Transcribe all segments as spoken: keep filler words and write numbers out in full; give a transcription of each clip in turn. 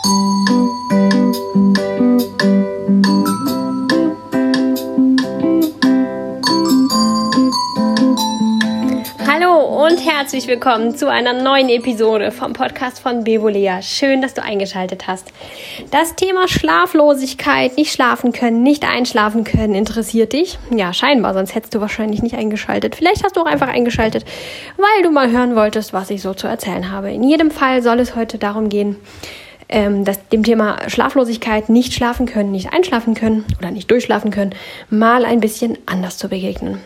Hallo und herzlich willkommen zu einer neuen Episode vom Podcast von Bevolea. Schön, dass du eingeschaltet hast. Das Thema Schlaflosigkeit, nicht schlafen können, nicht einschlafen können, interessiert dich? Ja, scheinbar, sonst hättest du wahrscheinlich nicht eingeschaltet. Vielleicht hast du auch einfach eingeschaltet, weil du mal hören wolltest, was ich so zu erzählen habe. In jedem Fall soll es heute darum gehen, ähm, dass dem Thema Schlaflosigkeit, nicht schlafen können, nicht einschlafen können oder nicht durchschlafen können, mal ein bisschen anders zu begegnen.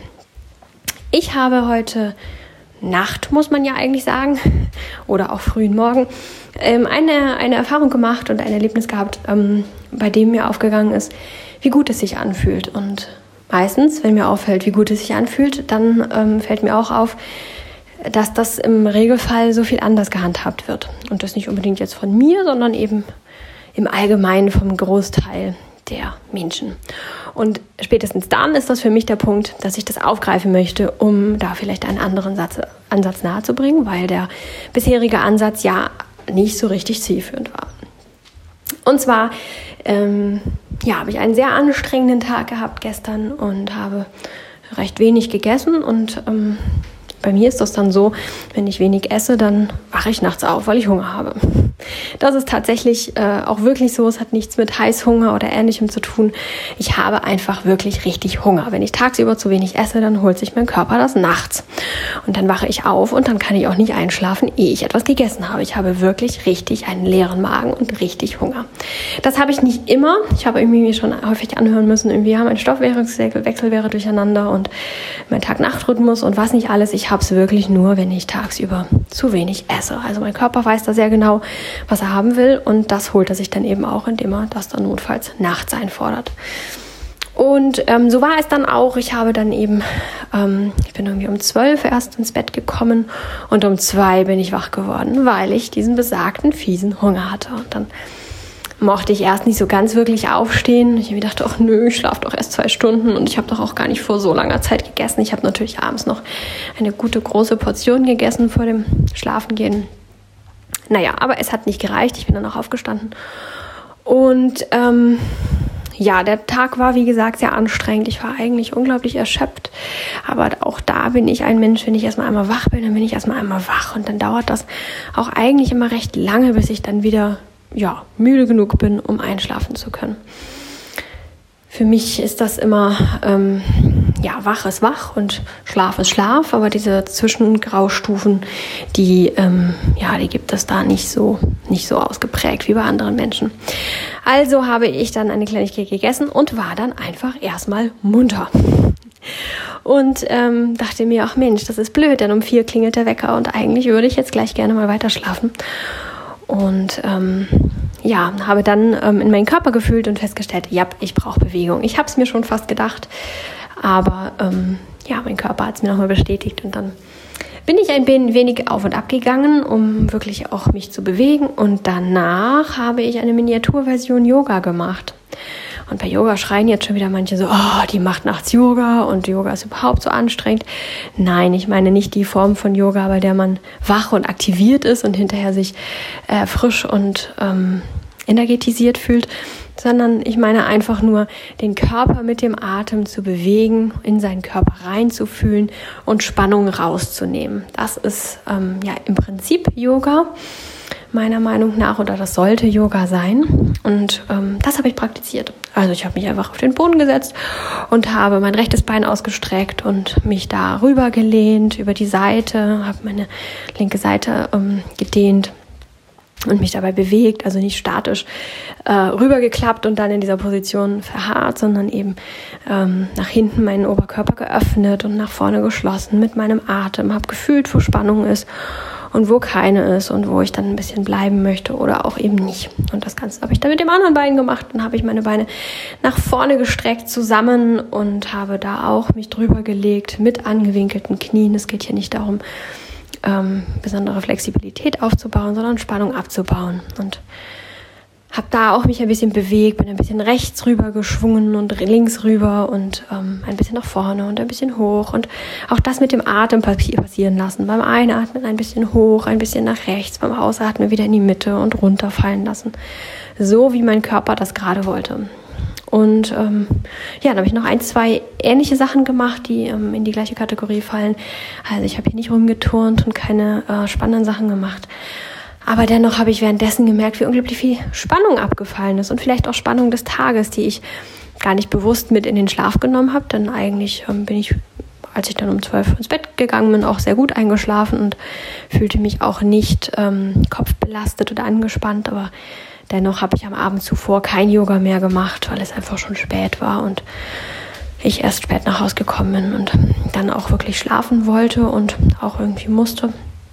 Ich habe heute Nacht, muss man ja eigentlich sagen, oder auch frühen Morgen, ähm, eine, eine Erfahrung gemacht und ein Erlebnis gehabt, ähm, bei dem mir aufgegangen ist, wie gut es sich anfühlt. Und meistens, wenn mir auffällt, wie gut es sich anfühlt, dann ähm, fällt mir auch auf, dass das im Regelfall so viel anders gehandhabt wird. Und das nicht unbedingt jetzt von mir, sondern eben im Allgemeinen vom Großteil der Menschen. Und spätestens dann ist das für mich der Punkt, dass ich das aufgreifen möchte, um da vielleicht einen anderen Satz, Ansatz nahezubringen, weil der bisherige Ansatz ja nicht so richtig zielführend war. Und zwar ähm, ja, habe ich einen sehr anstrengenden Tag gehabt gestern und habe recht wenig gegessen und ähm, bei mir ist das dann so, wenn ich wenig esse, dann wache ich nachts auf, weil ich Hunger habe. Das ist tatsächlich äh, auch wirklich so. Es hat nichts mit Heißhunger oder Ähnlichem zu tun. Ich habe einfach wirklich richtig Hunger. Wenn ich tagsüber zu wenig esse, dann holt sich mein Körper das nachts. Und dann wache ich auf und dann kann ich auch nicht einschlafen, ehe ich etwas gegessen habe. Ich habe wirklich richtig einen leeren Magen und richtig Hunger. Das habe ich nicht immer. Ich habe irgendwie mir schon häufig anhören müssen, irgendwie ja, mein Stoffwechsel wäre durcheinander und mein Tag-Nacht-Rhythmus und was nicht alles. Ich habe es wirklich nur, wenn ich tagsüber zu wenig esse. Also mein Körper weiß da sehr genau, was er haben will und das holt er sich dann eben auch, indem er das dann notfalls nachts einfordert. Und ähm, so war es dann auch. Ich habe dann eben, ähm, ich bin irgendwie um zwölf erst ins Bett gekommen und um zwei bin ich wach geworden, weil ich diesen besagten fiesen Hunger hatte. Und dann mochte ich erst nicht so ganz wirklich aufstehen. Ich habe mir gedacht, ach nö, ich schlafe doch erst zwei Stunden und ich habe doch auch gar nicht vor so langer Zeit gegessen. Ich habe natürlich abends noch eine gute große Portion gegessen vor dem Schlafengehen. Naja, aber es hat nicht gereicht. Ich bin dann auch aufgestanden. Und ähm, ja, der Tag war, wie gesagt, sehr anstrengend. Ich war eigentlich unglaublich erschöpft. Aber auch da bin ich ein Mensch, wenn ich erstmal einmal wach bin, dann bin ich erstmal einmal wach. Und dann dauert das auch eigentlich immer recht lange, bis ich dann wieder ja, müde genug bin, um einschlafen zu können. Für mich ist das immer, ähm, ja, wach ist wach und Schlaf ist Schlaf, aber diese Zwischengraustufen, die, ähm, ja, die gibt es da nicht so, nicht so ausgeprägt wie bei anderen Menschen. Also habe ich dann eine Kleinigkeit gegessen und war dann einfach erstmal munter. Und ähm, dachte mir, ach Mensch, das ist blöd, denn um vier klingelt der Wecker und eigentlich würde ich jetzt gleich gerne mal weiter schlafen. Und ähm, ja, habe dann ähm, in meinen Körper gefühlt und festgestellt, ja, ich brauche Bewegung. Ich habe es mir schon fast gedacht, aber ähm, ja, mein Körper hat es mir nochmal bestätigt. Und dann bin ich ein wenig auf und ab gegangen, um wirklich auch mich zu bewegen. Und danach habe ich eine Miniaturversion Yoga gemacht. Und bei Yoga schreien jetzt schon wieder manche so, oh, die macht nachts Yoga und Yoga ist überhaupt so anstrengend. Nein, ich meine nicht die Form von Yoga, bei der man wach und aktiviert ist und hinterher sich äh, frisch und ähm, energetisiert fühlt, sondern ich meine einfach nur, den Körper mit dem Atem zu bewegen, in seinen Körper reinzufühlen und Spannung rauszunehmen. Das ist ähm, ja im Prinzip Yoga, meiner Meinung nach, oder das sollte Yoga sein. Und ähm, das habe ich praktiziert. Also ich habe mich einfach auf den Boden gesetzt und habe mein rechtes Bein ausgestreckt und mich da rüber gelehnt über die Seite, habe meine linke Seite ähm, gedehnt und mich dabei bewegt, also nicht statisch äh, rübergeklappt und dann in dieser Position verharrt, sondern eben ähm, nach hinten meinen Oberkörper geöffnet und nach vorne geschlossen mit meinem Atem, habe gefühlt, wo Spannung ist und wo keine ist und wo ich dann ein bisschen bleiben möchte oder auch eben nicht. Und das Ganze habe ich dann mit dem anderen Bein gemacht. Dann habe ich meine Beine nach vorne gestreckt zusammen und habe da auch mich drüber gelegt mit angewinkelten Knien. Es geht hier nicht darum, ähm, besondere Flexibilität aufzubauen, sondern Spannung abzubauen. Und habe da auch mich ein bisschen bewegt, bin ein bisschen rechts rüber geschwungen und links rüber und ähm, ein bisschen nach vorne und ein bisschen hoch und auch das mit dem Atem passieren lassen. Beim Einatmen ein bisschen hoch, ein bisschen nach rechts, beim Ausatmen wieder in die Mitte und runterfallen lassen. So wie mein Körper das gerade wollte. Und ähm, ja, dann habe ich noch ein, zwei ähnliche Sachen gemacht, die ähm, in die gleiche Kategorie fallen. Also ich habe hier nicht rumgeturnt und keine äh, spannenden Sachen gemacht. Aber dennoch habe ich währenddessen gemerkt, wie unglaublich viel Spannung abgefallen ist und vielleicht auch Spannung des Tages, die ich gar nicht bewusst mit in den Schlaf genommen habe. Denn eigentlich ähm, bin ich, als ich dann um zwölf ins Bett gegangen bin, auch sehr gut eingeschlafen und fühlte mich auch nicht ähm, kopfbelastet oder angespannt. Aber dennoch habe ich am Abend zuvor kein Yoga mehr gemacht, weil es einfach schon spät war und ich erst spät nach Hause gekommen bin und dann auch wirklich schlafen wollte und auch irgendwie musste.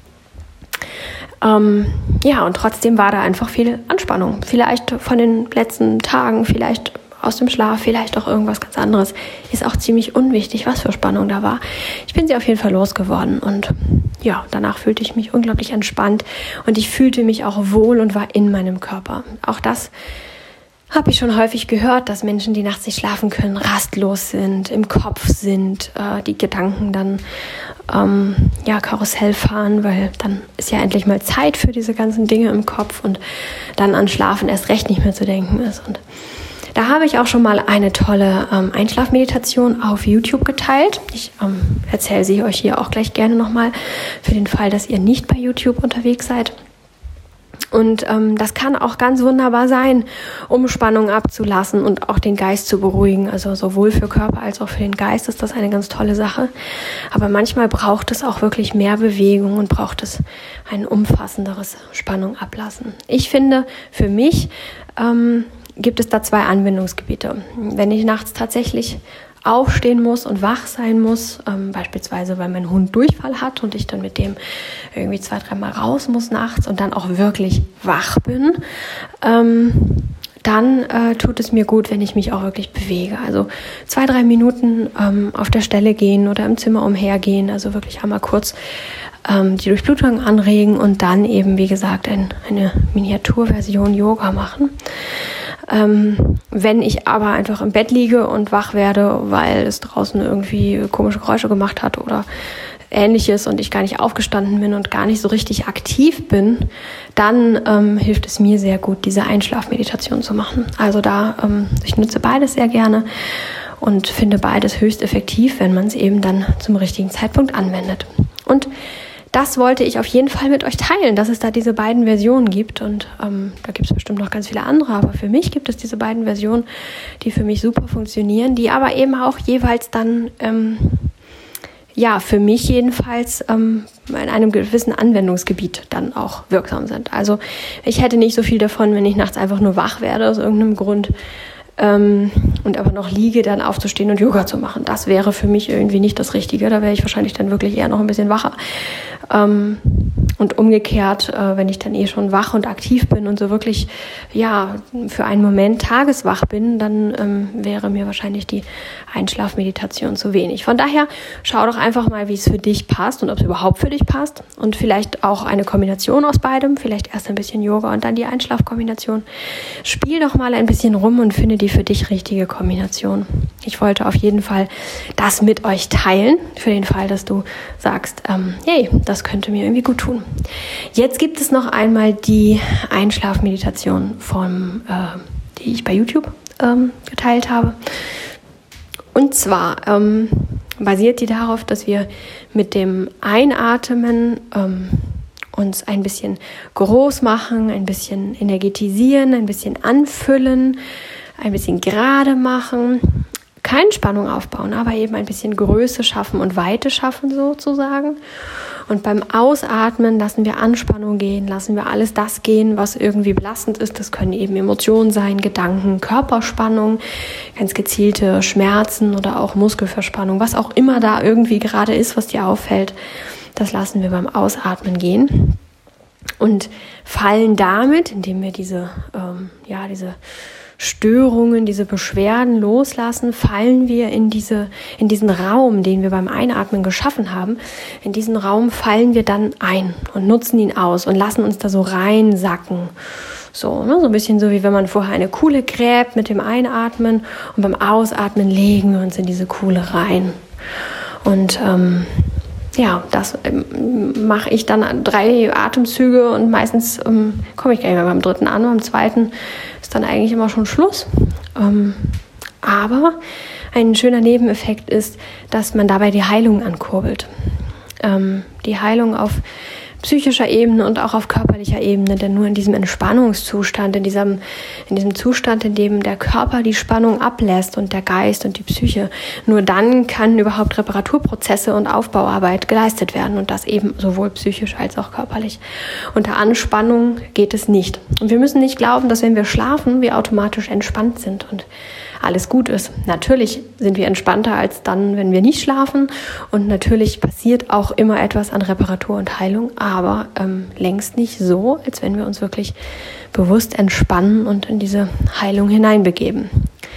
Ähm, ja, und trotzdem war da einfach viel Anspannung. Vielleicht von den letzten Tagen, vielleicht aus dem Schlaf, vielleicht auch irgendwas ganz anderes. Ist auch ziemlich unwichtig, was für Spannung da war. Ich bin sie auf jeden Fall losgeworden und ja, danach fühlte ich mich unglaublich entspannt und ich fühlte mich auch wohl und war in meinem Körper. Auch das habe ich schon häufig gehört, dass Menschen, die nachts nicht schlafen können, rastlos sind, im Kopf sind, äh, die Gedanken dann ähm, ja Karussell fahren, weil dann ist ja endlich mal Zeit für diese ganzen Dinge im Kopf und dann an Schlafen erst recht nicht mehr zu denken ist. Und da habe ich auch schon mal eine tolle ähm, Einschlafmeditation auf YouTube geteilt. Ich ähm, erzähle sie euch hier auch gleich gerne nochmal, für den Fall, dass ihr nicht bei YouTube unterwegs seid. Und ähm, das kann auch ganz wunderbar sein, um Spannung abzulassen und auch den Geist zu beruhigen. Also sowohl für Körper als auch für den Geist ist das eine ganz tolle Sache. Aber manchmal braucht es auch wirklich mehr Bewegung und braucht es ein umfassenderes Spannung ablassen. Ich finde, für mich ähm, gibt es da zwei Anwendungsgebiete. Wenn ich nachts tatsächlich aufstehen muss und wach sein muss, ähm, beispielsweise weil mein Hund Durchfall hat und ich dann mit dem irgendwie zwei, dreimal raus muss nachts und dann auch wirklich wach bin, ähm, dann äh, tut es mir gut, wenn ich mich auch wirklich bewege. Also zwei, drei Minuten ähm, auf der Stelle gehen oder im Zimmer umhergehen, also wirklich einmal kurz ähm, die Durchblutung anregen und dann eben, wie gesagt, ein, eine Miniaturversion Yoga machen. Ähm, wenn ich aber einfach im Bett liege und wach werde, weil es draußen irgendwie komische Geräusche gemacht hat oder Ähnliches und ich gar nicht aufgestanden bin und gar nicht so richtig aktiv bin, dann ähm, hilft es mir sehr gut, diese Einschlafmeditation zu machen. Also da, ähm, ich nutze beides sehr gerne und finde beides höchst effektiv, wenn man es eben dann zum richtigen Zeitpunkt anwendet. Und das wollte ich auf jeden Fall mit euch teilen, dass es da diese beiden Versionen gibt und ähm, da gibt es bestimmt noch ganz viele andere, aber für mich gibt es diese beiden Versionen, die für mich super funktionieren, die aber eben auch jeweils dann, ähm, ja, für mich jedenfalls ähm, in einem gewissen Anwendungsgebiet dann auch wirksam sind. Also ich hätte nicht so viel davon, wenn ich nachts einfach nur wach werde aus irgendeinem Grund, Ähm, und aber noch liege, dann aufzustehen und Yoga zu machen. Das wäre für mich irgendwie nicht das Richtige. Da wäre ich wahrscheinlich dann wirklich eher noch ein bisschen wacher. Ähm, und umgekehrt, äh, wenn ich dann eh schon wach und aktiv bin und so wirklich, ja, für einen Moment tageswach bin, dann ähm, wäre mir wahrscheinlich die Einschlafmeditation zu wenig. Von daher, schau doch einfach mal, wie es für dich passt und ob es überhaupt für dich passt. Und vielleicht auch eine Kombination aus beidem. Vielleicht erst ein bisschen Yoga und dann die Einschlafkombination. Spiel doch mal ein bisschen rum und finde die für dich richtige Kombination. Ich wollte auf jeden Fall das mit euch teilen, für den Fall, dass du sagst, ähm, hey, das könnte mir irgendwie gut tun. Jetzt gibt es noch einmal die Einschlafmeditation, vom, äh, die ich bei YouTube ähm, geteilt habe. Und zwar ähm, basiert die darauf, dass wir mit dem Einatmen ähm, uns ein bisschen groß machen, ein bisschen energetisieren, ein bisschen anfüllen, ein bisschen gerade machen, keine Spannung aufbauen, aber eben ein bisschen Größe schaffen und Weite schaffen sozusagen. Und beim Ausatmen lassen wir Anspannung gehen, lassen wir alles das gehen, was irgendwie belastend ist. Das können eben Emotionen sein, Gedanken, Körperspannung, ganz gezielte Schmerzen oder auch Muskelverspannung, was auch immer da irgendwie gerade ist, was dir auffällt. Das lassen wir beim Ausatmen gehen und fallen damit, indem wir diese, ähm, ja, diese Störungen, diese Beschwerden loslassen, fallen wir in diese, in diesen Raum, den wir beim Einatmen geschaffen haben. In diesen Raum fallen wir dann ein und nutzen ihn aus und lassen uns da so reinsacken. So, ne, so ein bisschen so, wie wenn man vorher eine Kuhle gräbt mit dem Einatmen und beim Ausatmen legen wir uns in diese Kuhle rein. Und ähm, ja, das ähm, mache ich dann drei Atemzüge und meistens ähm, komme ich gar nicht mehr beim dritten an, beim zweiten ist dann eigentlich immer schon Schluss. Ähm, aber ein schöner Nebeneffekt ist, dass man dabei die Heilung ankurbelt. Ähm, die Heilung auf psychischer Ebene und auch auf körperlicher Ebene, denn nur in diesem Entspannungszustand, in diesem, in diesem Zustand, in dem der Körper die Spannung ablässt und der Geist und die Psyche, nur dann kann überhaupt Reparaturprozesse und Aufbauarbeit geleistet werden und das eben sowohl psychisch als auch körperlich. Unter Anspannung geht es nicht. Und wir müssen nicht glauben, dass wenn wir schlafen, wir automatisch entspannt sind und alles gut ist. Natürlich sind wir entspannter als dann, wenn wir nicht schlafen und natürlich passiert auch immer etwas an Reparatur und Heilung, aber ähm, längst nicht so, als wenn wir uns wirklich bewusst entspannen und in diese Heilung hineinbegeben.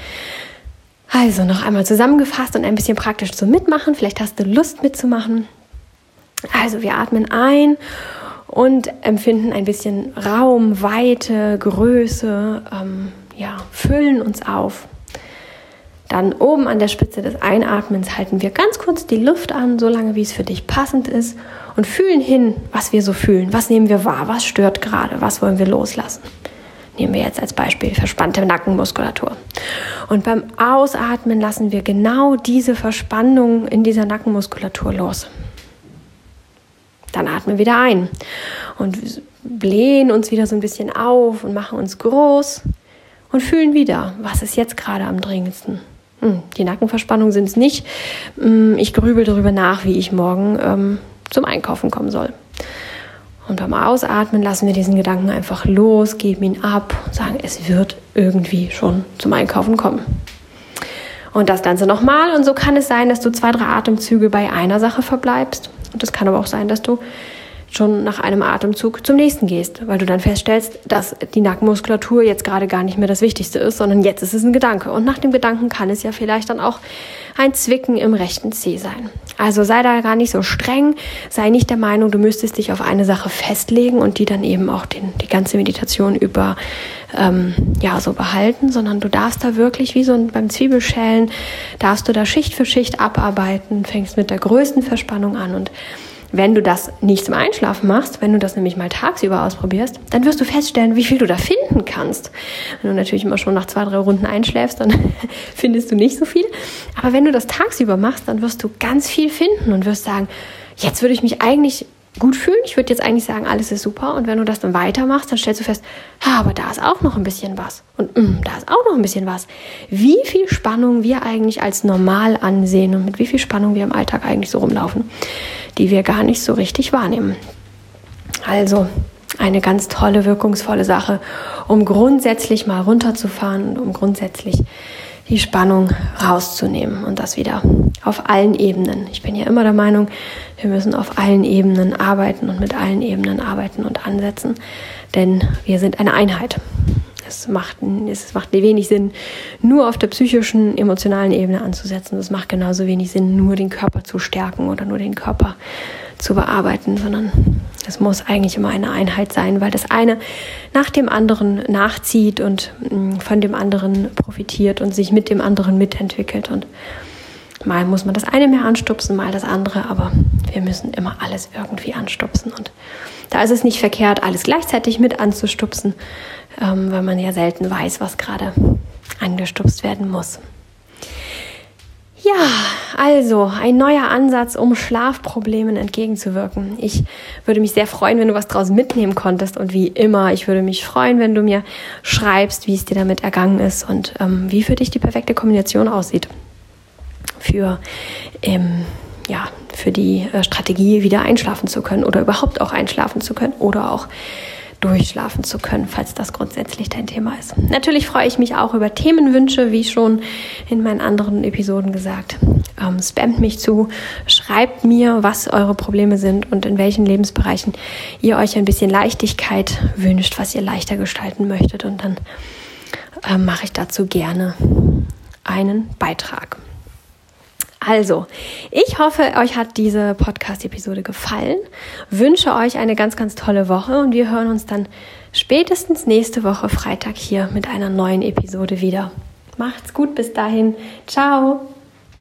Also noch einmal zusammengefasst und ein bisschen praktisch zum Mitmachen. Vielleicht hast du Lust mitzumachen. Also wir atmen ein und empfinden ein bisschen Raum, Weite, Größe, ähm, ja, füllen uns auf. Dann oben an der Spitze des Einatmens halten wir ganz kurz die Luft an, so lange wie es für dich passend ist und fühlen hin, was wir so fühlen. Was nehmen wir wahr? Was stört gerade? Was wollen wir loslassen? Nehmen wir jetzt als Beispiel verspannte Nackenmuskulatur. Und beim Ausatmen lassen wir genau diese Verspannung in dieser Nackenmuskulatur los. Dann atmen wir wieder ein und blähen uns wieder so ein bisschen auf und machen uns groß und fühlen wieder, was ist jetzt gerade am dringendsten. Die Nackenverspannungen sind es nicht. Ich grübel darüber nach, wie ich morgen ähm, zum Einkaufen kommen soll. Und beim Ausatmen lassen wir diesen Gedanken einfach los, geben ihn ab und sagen, es wird irgendwie schon zum Einkaufen kommen. Und das Ganze nochmal. Und so kann es sein, dass du zwei, drei Atemzüge bei einer Sache verbleibst. Und es kann aber auch sein, dass du schon nach einem Atemzug zum nächsten gehst, weil du dann feststellst, dass die Nackenmuskulatur jetzt gerade gar nicht mehr das Wichtigste ist, sondern jetzt ist es ein Gedanke. Und nach dem Gedanken kann es ja vielleicht dann auch ein Zwicken im rechten Zeh sein. Also sei da gar nicht so streng, sei nicht der Meinung, du müsstest dich auf eine Sache festlegen und die dann eben auch den, die ganze Meditation über ähm, ja so behalten, sondern du darfst da wirklich wie so ein, beim Zwiebelschälen, darfst du da Schicht für Schicht abarbeiten, fängst mit der größten Verspannung an und wenn du das nicht zum Einschlafen machst, wenn du das nämlich mal tagsüber ausprobierst, dann wirst du feststellen, wie viel du da finden kannst. Wenn du natürlich immer schon nach zwei, drei Runden einschläfst, dann findest du nicht so viel. Aber wenn du das tagsüber machst, dann wirst du ganz viel finden und wirst sagen, jetzt würde ich mich eigentlich gut fühlen. Ich würde jetzt eigentlich sagen, alles ist super. Und wenn du das dann weitermachst, dann stellst du fest, ah, aber da ist auch noch ein bisschen was. Und mm, da ist auch noch ein bisschen was. Wie viel Spannung wir eigentlich als normal ansehen und mit wie viel Spannung wir im Alltag eigentlich so rumlaufen, die wir gar nicht so richtig wahrnehmen. Also eine ganz tolle, wirkungsvolle Sache, um grundsätzlich mal runterzufahren und um grundsätzlich die Spannung rauszunehmen und das wieder auf allen Ebenen. Ich bin ja immer der Meinung, wir müssen auf allen Ebenen arbeiten und mit allen Ebenen arbeiten und ansetzen, denn wir sind eine Einheit. Es macht, es macht wenig Sinn, nur auf der psychischen, emotionalen Ebene anzusetzen. Es macht genauso wenig Sinn, nur den Körper zu stärken oder nur den Körper zu bearbeiten, sondern es muss eigentlich immer eine Einheit sein, weil das eine nach dem anderen nachzieht und von dem anderen profitiert und sich mit dem anderen mitentwickelt. Und mal muss man das eine mehr anstupsen, mal das andere, aber wir müssen immer alles irgendwie anstupsen. Und da ist es nicht verkehrt, alles gleichzeitig mit anzustupsen, ähm, weil man ja selten weiß, was gerade angestupst werden muss. Ja, also ein neuer Ansatz, um Schlafproblemen entgegenzuwirken. Ich würde mich sehr freuen, wenn du was draus mitnehmen konntest und wie immer, ich würde mich freuen, wenn du mir schreibst, wie es dir damit ergangen ist und ähm, wie für dich die perfekte Kombination aussieht für, ähm, ja, für die äh, Strategie, wieder einschlafen zu können oder überhaupt auch einschlafen zu können oder auch durchschlafen zu können, falls das grundsätzlich dein Thema ist. Natürlich freue ich mich auch über Themenwünsche, wie schon in meinen anderen Episoden gesagt. Ähm, spamt mich zu, schreibt mir, was eure Probleme sind und in welchen Lebensbereichen ihr euch ein bisschen Leichtigkeit wünscht, was ihr leichter gestalten möchtet. Und dann äh, mache ich dazu gerne einen Beitrag. Also, ich hoffe, euch hat diese Podcast-Episode gefallen, wünsche euch eine ganz, ganz tolle Woche und wir hören uns dann spätestens nächste Woche Freitag hier mit einer neuen Episode wieder. Macht's gut, bis dahin. Ciao!